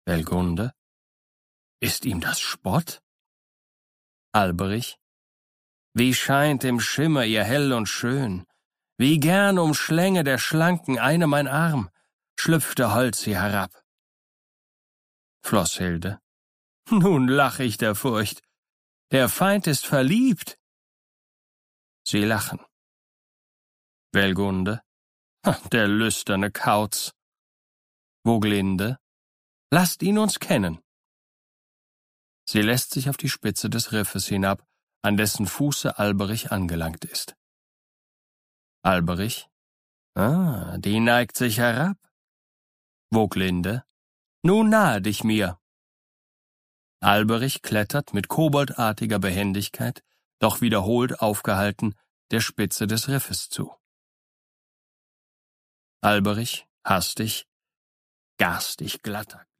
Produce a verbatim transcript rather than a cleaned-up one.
Wellgunde. Ist ihm das Spott? Alberich. Wie scheint im Schimmer ihr hell und schön, wie gern umschlänge der schlanken eine mein Arm, schlüpfte Holz sie herab. Flosshilde. Nun lach ich der Furcht, der Feind ist verliebt. Sie lachen. Wellgunde. Der lüsterne Kauz. Woglinde. Lasst ihn uns kennen. Sie lässt sich auf die Spitze des Riffes hinab, an dessen Fuße Alberich angelangt ist. Alberich. Ah, die neigt sich herab. Woglinde. Nun nahe dich mir. Alberich klettert mit koboldartiger Behendigkeit, doch wiederholt aufgehalten, der Spitze des Riffes zu. Alberich, hastig, garstig glatter